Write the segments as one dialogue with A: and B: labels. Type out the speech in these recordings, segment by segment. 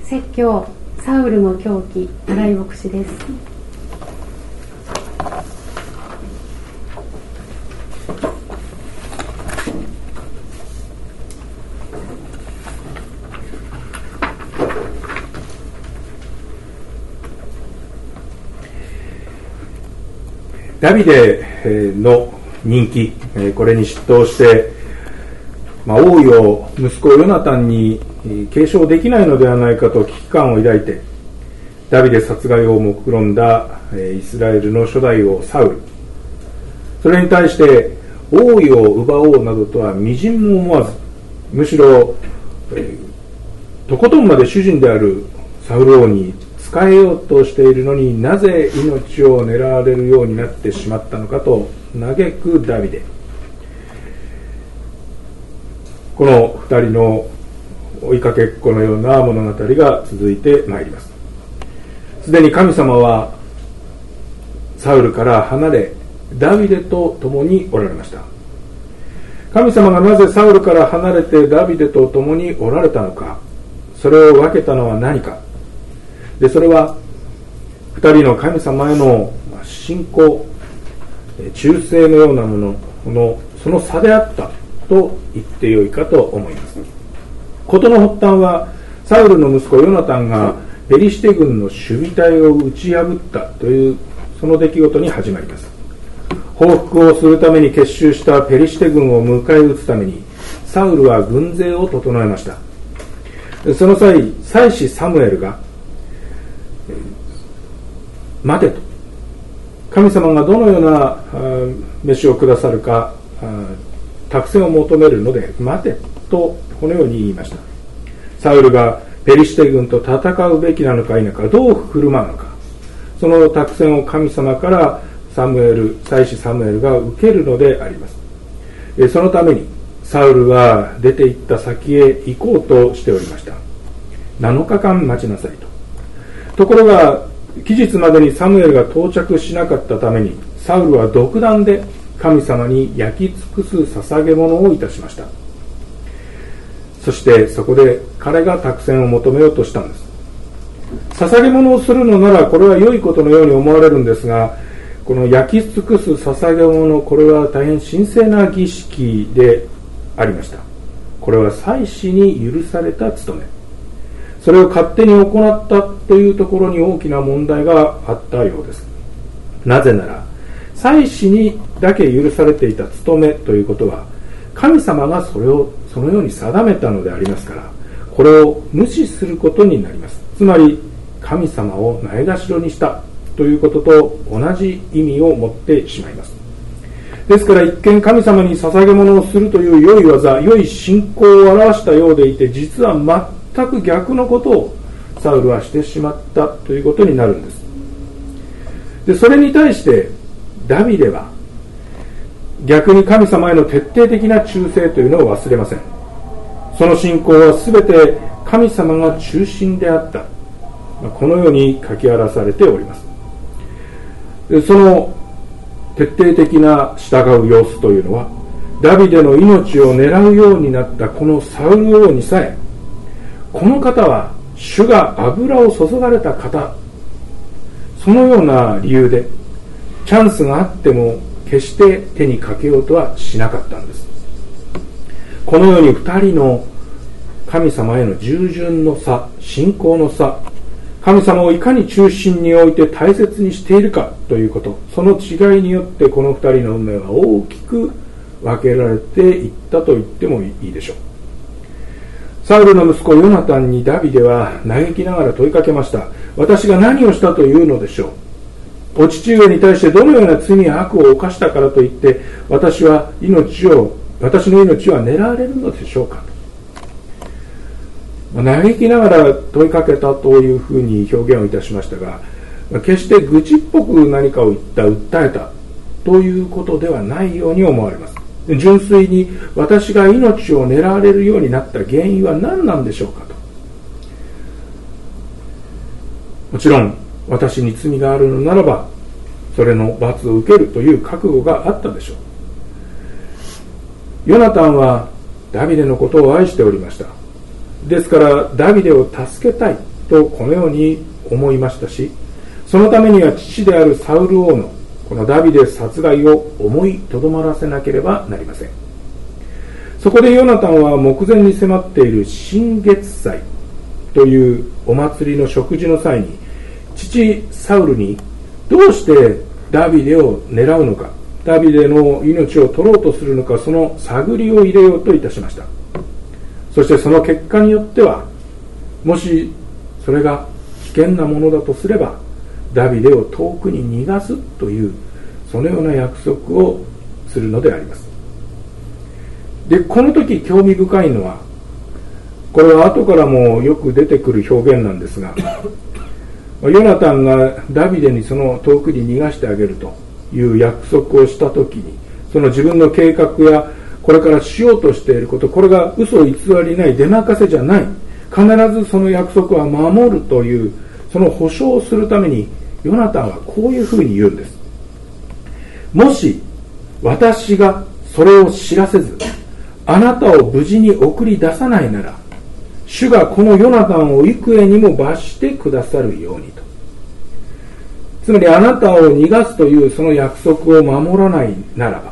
A: 説教サウルの狂気、新井牧師です。
B: ダビデの人気、これに嫉妬して、王位を息子ヨナタンに継承できないのではないかと危機感を抱いて、ダビデ殺害を目論んだイスラエルの初代王サウル。それに対して王位を奪おうなどとはみじんも思わず、むしろ、とことんまで主人であるサウル王に仕えようとしているのになぜ命を狙われるようになってしまったのかと嘆くダビデ。この二人の追いかけっこのような物語が続いてまいります。すでに神様はサウルから離れダビデと共におられました。神様がなぜサウルから離れてダビデと共におられたのか、それを分けたのは何かで、それは二人の神様への信仰、忠誠のようなものその差であったと言ってよいかと思います。事の発端はサウルの息子ヨナタンがペリシテ軍の守備隊を打ち破ったというその出来事に始まります。報復をするために結集したペリシテ軍を迎え撃つためにサウルは軍勢を整えました。その際、祭司サムエルが待てと、神様がどのような飯をくださるか託戦を求めるので待てとこのように言いました。サウルがペリシテ軍と戦うべきなのか否か、どう振る舞うのか、その託戦を神様から祭司サムエルが受けるのであります。そのためにサウルは出て行った先へ行こうとしておりました。7日間待ちなさいと。ところが期日までにサムエルが到着しなかったためにサウルは独断で神様に焼き尽くす捧げ物をいたしました。そしてそこで彼が託戦を求めようとしたんです。捧げ物をするのならこれは良いことのように思われるんですが、この焼き尽くす捧げ物、これは大変神聖な儀式でありました。これは祭司に許された務め、それを勝手に行ったというところに大きな問題があったようです。なぜなら祭司にだけ許されていた務めということは神様がそれをそのように定めたのでありますから、これを無視することになります。つまり神様をないがしろにしたということと同じ意味を持ってしまいます。ですから一見神様に捧げ物をするという良い技、良い信仰を表したようでいて、実は全く逆のことをサウルはしてしまったということになるんです。で、それに対してダビデは逆に神様への徹底的な忠誠というのを忘れません。その信仰は全て神様が中心であった、このように書き表されております。で、その徹底的な従う様子というのはダビデの命を狙うようになったこのサウル王にさえ、この方は主が油を注がれた方、そのような理由でチャンスがあっても決して手にかけようとはしなかったんです。このように二人の神様への従順の差、信仰の差、神様をいかに中心に置いて大切にしているかということ、その違いによってこの二人の運命は大きく分けられていったと言ってもいいでしょう。サウルの息子ヨナタンにダビデは嘆きながら問いかけました。私が何をしたというのでしょう。お父上に対してどのような罪や悪を犯したからといって私の命は狙われるのでしょうか。嘆きながら問いかけたというふうに表現をいたしましたが、決して愚痴っぽく何かを訴えたということではないように思われます。純粋に私が命を狙われるようになった原因は何なんでしょうかと。もちろん私に罪があるのならばそれの罰を受けるという覚悟があったでしょう。ヨナタンはダビデのことを愛しておりました。ですからダビデを助けたいとこのように思いましたし、そのためには父であるサウル王のこのダビデ殺害を思いとどまらせなければなりません。そこでヨナタンは目前に迫っている新月祭というお祭りの食事の際に、父サウルにどうしてダビデを狙うのか、ダビデの命を取ろうとするのか、その探りを入れようといたしました。そしてその結果によっては、もしそれが危険なものだとすれば、ダビデを遠くに逃がすという、そのような約束をするのであります。で、この時興味深いのは、これは後からもよく出てくる表現なんですが、ヨナタンがダビデにその遠くに逃がしてあげるという約束をした時に、その自分の計画やこれからしようとしていること、これが嘘偽りない出任せじゃない、必ずその約束は守るという、その保証をするためにヨナタンはこういうふうに言うんです。もし私がそれを知らせず、あなたを無事に送り出さないなら、主がこのヨナタンを幾重にも罰してくださるようにと。つまりあなたを逃がすというその約束を守らないならば、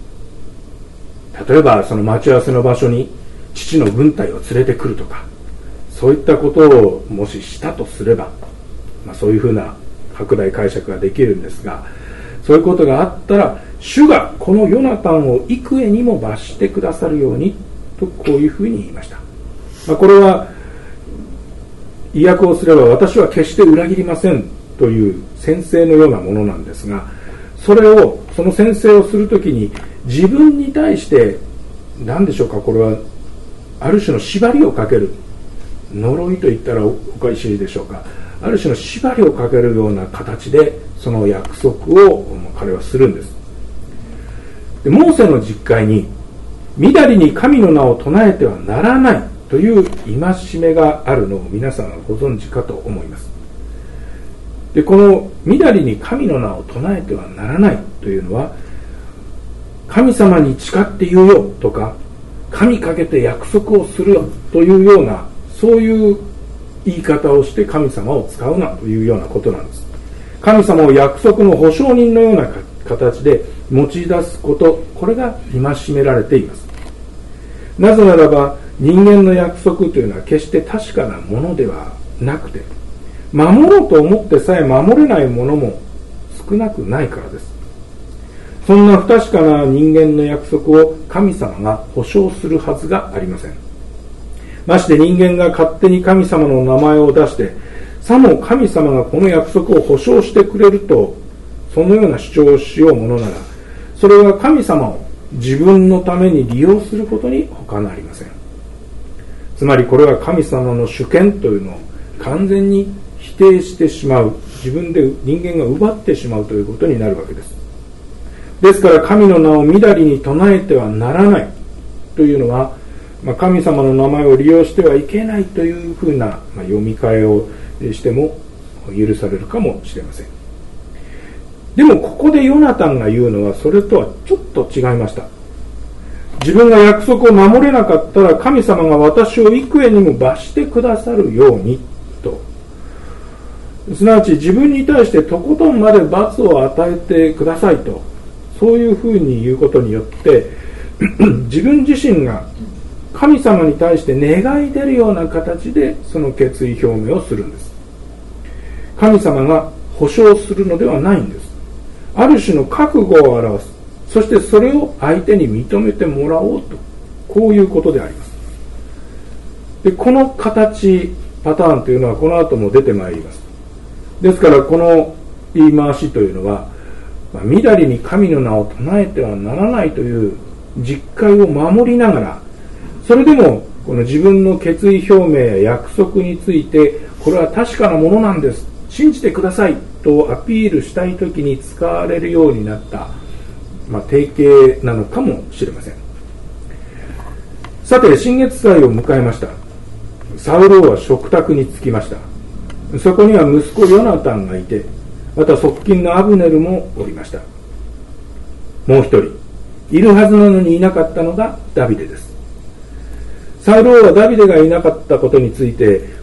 B: 例えばその待ち合わせの場所に父の軍隊を連れてくるとか、そういったことをもししたとすれば、そういうふうな拡大解釈ができるんですが、そういうことがあったら、主がこのヨナタンを幾重にも罰してくださるようにと、こういうふうに言いました。これは意訳をすれば、私は決して裏切りませんという宣誓のようなものなんですが、その宣誓をするときに自分に対して何でしょうか、これはある種の縛りをかける、呪いと言ったらおかしいでしょうか、ある種の縛りをかけるような形でその約束を彼はするんです。で、モーセの実会にみだりに神の名を唱えてはならないという戒めがあるのを皆さんはご存知かと思います。で、このみだりに神の名を唱えてはならないというのは、神様に誓って言うよとか、神かけて約束をするよというような、そういう言い方をして神様を使うなというようなことなんです。神様を約束の保証人のような形で用い出すこと、これが戒められています。なぜならば、人間の約束というのは決して確かなものではなくて、守ろうと思ってさえ守れないものも少なくないからです。そんな不確かな人間の約束を神様が保証するはずがありません。まして人間が勝手に神様の名前を出して、さも神様がこの約束を保証してくれると、そのような主張をしようものなら、それは神様を自分のために利用することに他なりません。つまりこれは神様の主権というのを完全に否定してしまう、自分で人間が奪ってしまうということになるわけです。ですから神の名をみだりに唱えてはならないというのは、神様の名前を利用してはいけないというふうな読み替えをしても許されるかもしれません。でもここでヨナタンが言うのはそれとはちょっと違いました。自分が約束を守れなかったら神様が私を幾重にも罰してくださるようにと、すなわち自分に対してとことんまで罰を与えてくださいと、そういうふうに言うことによって自分自身が神様に対して願い出るような形でその決意表明をするんです。神様が保証するのではないんです。ある種の覚悟を表す、そしてそれを相手に認めてもらおうと、こういうことであります。で、この形パターンというのはこの後も出てまいります。ですからこの言い回しというのは、みだりに神の名を唱えてはならないという実戒を守りながら、それでもこの自分の決意表明や約束について、これは確かなものなんです、信じてくださいとアピールしたいときに使われるようになった、定型なのかもしれません。さて、新月祭を迎えました。サウル王は食卓に着きました。そこには息子ヨナタンがいて、また側近のアブネルもおりました。もう一人いるはずなのにいなかったのがダビデです。サウル王はダビデがいなかったことについて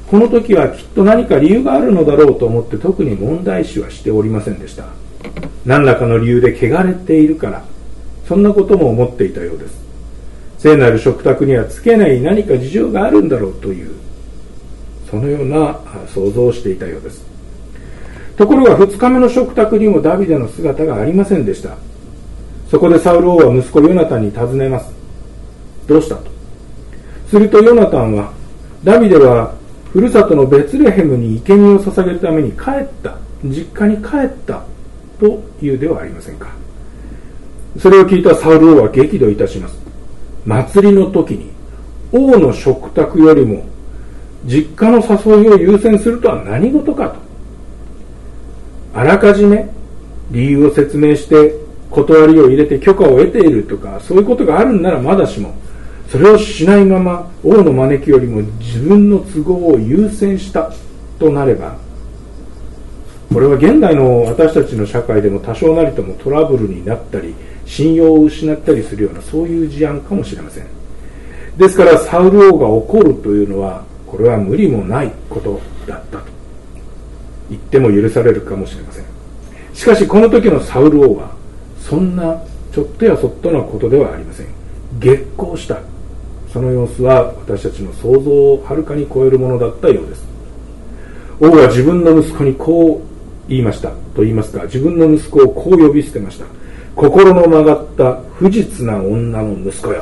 B: この時はきっと何か理由があるのだろうと思って特に問題視はしておりませんでした。何らかの理由で汚れているから、そんなことも思っていたようです。聖なる食卓にはつけない何か事情があるんだろうという、そのような想像をしていたようです。ところが2日目の食卓にもダビデの姿がありませんでした。そこでサウル王は息子ヨナタンに尋ねます。どうしたと。するとヨナタンは、ダビデはふるさとのベツレヘムに生贄を捧げるために帰った、実家に帰ったというではありませんか。それを聞いたサウル王は激怒いたします。祭りの時に王の食卓よりも実家の誘いを優先するとは何事かと。あらかじめ理由を説明して断りを入れて許可を得ているとか、そういうことがあるんならまだしも、それをしないまま王の招きよりも自分の都合を優先したとなれば、これは現代の私たちの社会でも多少なりともトラブルになったり信用を失ったりするような、そういう事案かもしれません。ですからサウル王が怒るというのは、これは無理もないことだったと言っても許されるかもしれません。しかしこの時のサウル王はそんなちょっとやそっとなことではありません。激高した。その様子は私たちの想像をはるかに超えるものだったようです。王は自分の息子にこう言いましたと言いますか、自分の息子をこう呼び捨てました。心の曲がった不実な女の息子よ。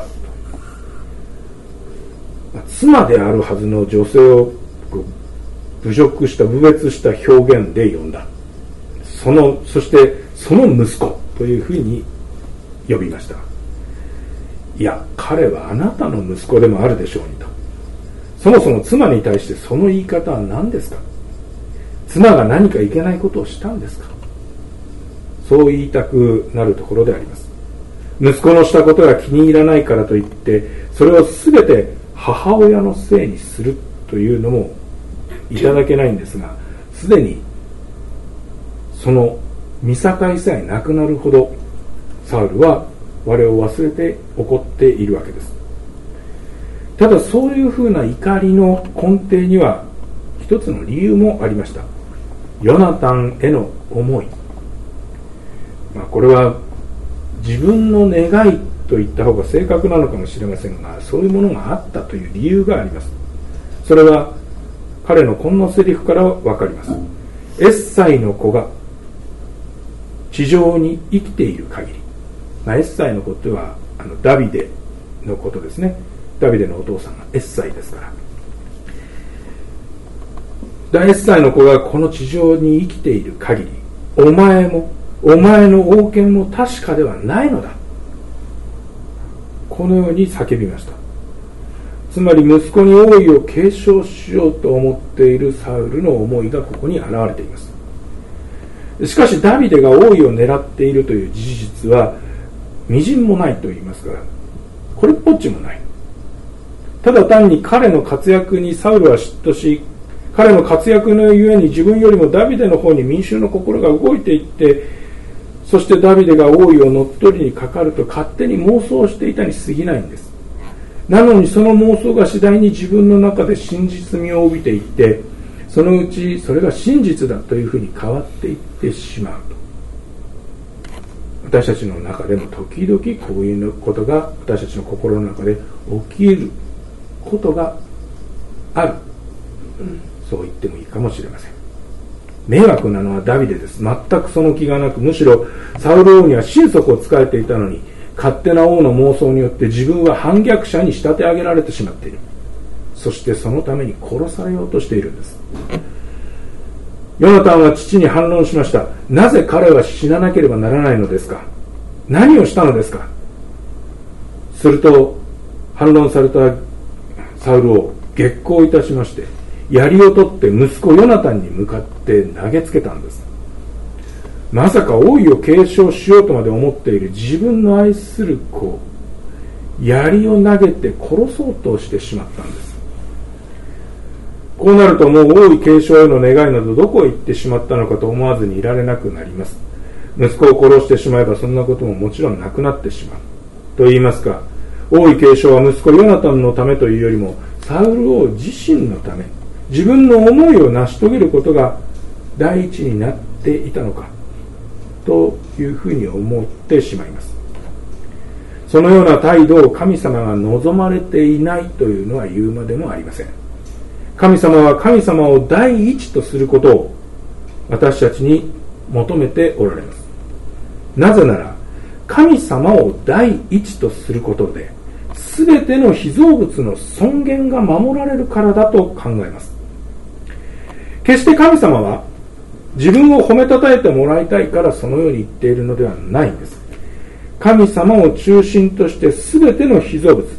B: 妻であるはずの女性を侮辱した、侮蔑した表現で呼んだ。そしてその息子というふうに呼びました。いや、彼はあなたの息子でもあるでしょうにと。そもそも妻に対してその言い方は何ですか。妻が何かいけないことをしたんですか。そう言いたくなるところであります。息子のしたことが気に入らないからといってそれを全て母親のせいにするというのもいただけないんですが、すでにその見境さえなくなるほどサウルは我を忘れて怒っているわけです。ただそういうふうな怒りの根底には一つの理由もありました。ヨナタンへの思い、これは自分の願いと言った方が正確なのかもしれませんが、そういうものがあったという理由があります。それは彼のこんなセリフから分かります。エッサイの子が地上に生きている限り、エッサイの子というのはダビデのことですね。ダビデのお父さんがエッサイですから、エッサイの子がこの地上に生きている限り、お前もお前の王権も確かではないのだ、このように叫びました。つまり息子に王位を継承しようと思っているサウルの思いがここに現れています。しかしダビデが王位を狙っているという事実は微塵もないと言いますから、これっぽっちもない。ただ単に彼の活躍にサウルは嫉妬し、彼の活躍のゆえに自分よりもダビデの方に民衆の心が動いていって、そしてダビデが王位を乗っ取りにかかると勝手に妄想していたに過ぎないんです。なのにその妄想が次第に自分の中で真実味を帯びていって、そのうちそれが真実だというふうに変わっていってしまうと。私たちの中でも時々こういうことが私たちの心の中で起きることがある、そう言ってもいいかもしれません。迷惑なのはダビデです。全くその気がなく、むしろサウル王には心底を仕えていたのに、勝手な王の妄想によって自分は反逆者に仕立て上げられてしまっている。そしてそのために殺されようとしているんです。ヨナタンは父に反論しました。なぜ彼は死ななければならないのですか。何をしたのですか。すると反論されたサウルを激高いたしまして、槍を取って息子ヨナタンに向かって投げつけたんです。まさか王位を継承しようとまで思っている自分の愛する子を槍を投げて殺そうとしてしまったんです。こうなるともう王位継承への願いなどどこへ行ってしまったのかと思わずにいられなくなります。息子を殺してしまえばそんなことももちろんなくなってしまうと言いますか、王位継承は息子ヨナタンのためというよりもサウル王自身のため、 自分の思いを成し遂げることが第一になっていたのかというふうに思ってしまいます。そのような態度を神様が望まれていないというのは言うまでもありません。神様は神様を第一とすることを私たちに求めておられます。なぜなら神様を第一とすることで全ての被造物の尊厳が守られるからだと考えます。決して神様は自分を褒めたたえてもらいたいからそのように言っているのではないんです。神様を中心として全ての被造物、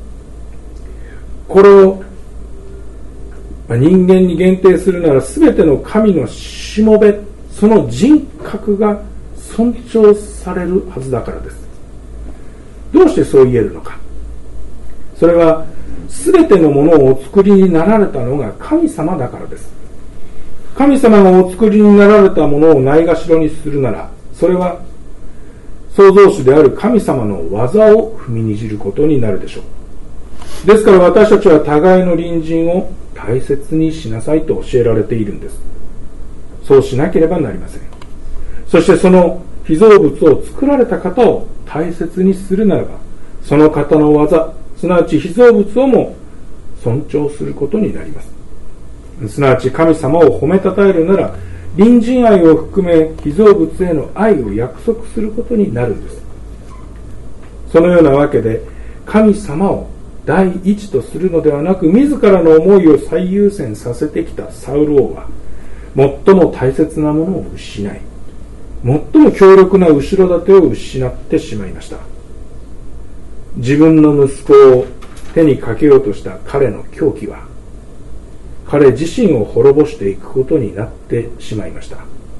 B: これを人間に限定するなら全ての神のしもべ、その人格が尊重されるはずだからです。どうしてそう言えるのか。それは全てのものをお作りになられたのが神様だからです。神様がお作りになられたものをないがしろにするなら、それは創造主である神様の技を踏みにじることになるでしょう。ですから私たちは互いの隣人を大切にしなさいと教えられているんです。そうしなければなりません。そしてその被造物を作られた方を大切にするならば、その方の技、すなわち被造物をも尊重することになります。すなわち神様を褒めたたえるなら、隣人愛を含め被造物への愛を約束することになるんです。そのようなわけで神様を第一とするのではなく、自らの思いを最優先させてきたサウル王は最も大切なものを失い、最も強力な後ろ盾を失ってしまいました。自分の息子を手にかけようとした彼の狂気は彼自身を滅ぼしていくことになってしまいました。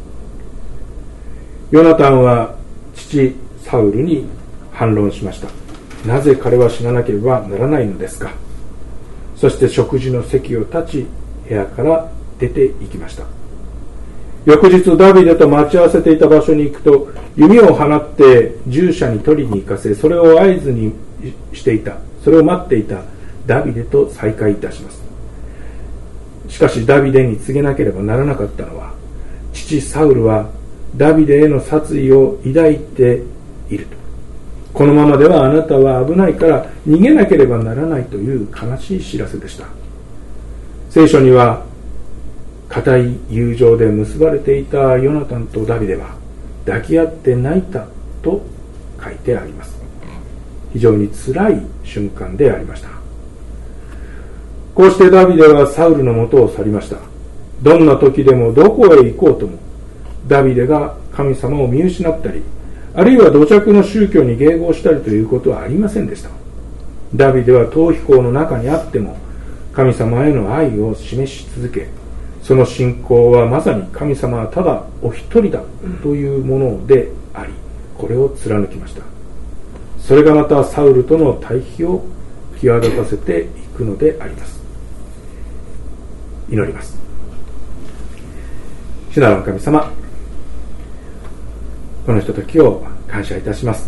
B: ヨナタンは父サウルに反論しました。なぜ彼は死ななければならないのですか。そして食事の席を立ち、部屋から出て行きました。翌日ダビデと待ち合わせていた場所に行くと、弓を放って従者に取りに行かせ、それを合図にしていた、それを待っていたダビデと再会いたします。しかしダビデに告げなければならなかったのは、父サウルはダビデへの殺意を抱いていると。このままではあなたは危ないから逃げなければならないという悲しい知らせでした。聖書には固い友情で結ばれていたヨナタンとダビデは抱き合って泣いたと書いてあります。非常に辛い瞬間でありました。こうしてダビデはサウルのもとを去りました。どんな時でもどこへ行こうとも、ダビデが神様を見失ったり、あるいは土着の宗教に迎合したりということはありませんでした。ダビデは逃避行の中にあっても神様への愛を示し続け、その信仰はまさに神様はただお一人だというものであり、これを貫きました。それがまたサウルとの対比を際立たせていくのであります。祈ります。主なる神様、このひとときを感謝いたします。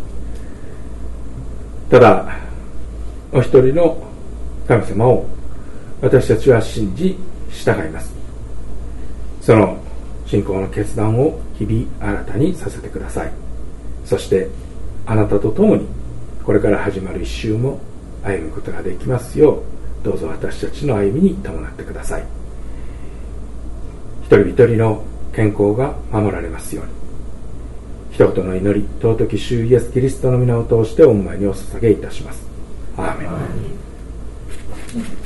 B: ただお一人の神様を私たちは信じ従います。その信仰の決断を日々新たにさせてください。そしてあなたと共にこれから始まる一週も歩むことができますよう、どうぞ私たちの歩みに伴ってください。一人一人の健康が守られますように。一言の祈り、尊き主イエスキリストの皆を通して御前にお捧げいたします。アーメン。